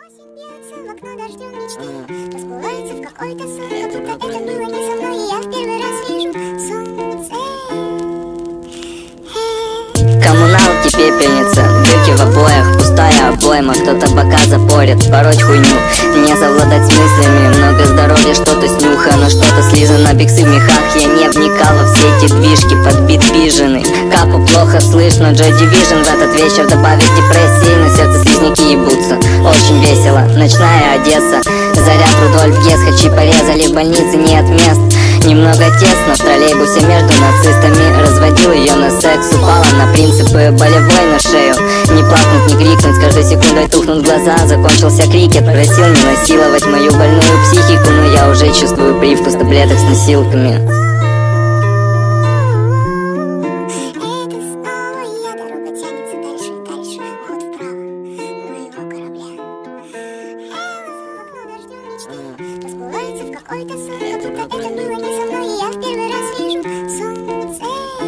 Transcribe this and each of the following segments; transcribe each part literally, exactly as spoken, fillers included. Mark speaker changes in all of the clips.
Speaker 1: Осень бьется в окно дождем мечты, расплывается в какой-то сон, как будто это было не со мной, и я в первый раз вижу солнце.
Speaker 2: Коммуналки, пепельница, дырки в обоях, пустая обойма, кто-то бока запорит, пороть хуйню, не совладать с мыслями, много здоровья, что-то снюха, но что-то слизано, биксы в мехах, я не вникала в все эти движки, подбит биженый, капу плохо слышно, Joy Division в этот вечер добавит депрессии, на сердце слизняки ебутся, очень весело, ночная Одесса, заряд Рудольф Гесс, хачи порезали в больнице, нет мест. Немного тесно в троллейбусе между нацистами, разводил ее на секс, упала на принципы, болевой на шею. Не плакнуть, не крикнуть, с каждой секундой тухнут глаза. Закончился крикет, просил не насиловать мою больную психику, но я уже чувствую привкус таблеток с носилками.
Speaker 1: Это снова я, дорога тянется дальше и дальше, ход вправо моего корабля. В окно дождем мечты, расплывается в какой-то сон, как будто это было не со мной, и я в первый раз вижу солнце.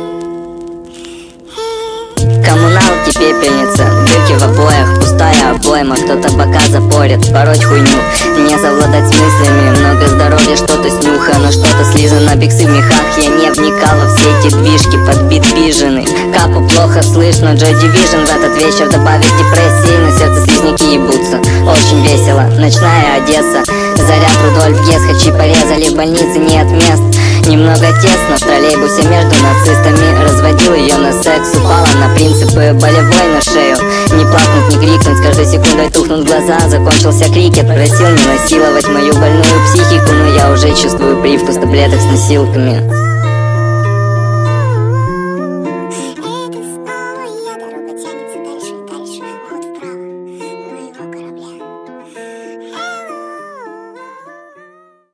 Speaker 2: Коммуналки, пепельница, дырки в обоях, пустая обойма, кто-то бока запорит, пороть хуйню, не совладать с мыслями, много здоровья, что-то снюха, но что-то слизано, биксы в мехах, я не вникала в все эти движки, подбит биженый, капу плохо слышно, Joy Division в этот вечер добавит депрессии, на сердце слизняки ебутся, очень весело, ночная Одесса, заряд Рудольф Гесс, хачи порезали в больнице, нет мест. Немного тесно в троллейбусе между нацистами, разводил ее на секс, упала на принципы, болевой на шею. Не плакнуть, не крикнуть, с каждой секундой тухнут глаза. Закончился крикет, просил не насиловать мою больную психику, но я уже чувствую привкус таблеток с носилками.